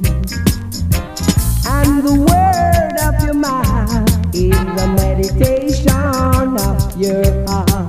And the word of your mouth is the meditation of your heart.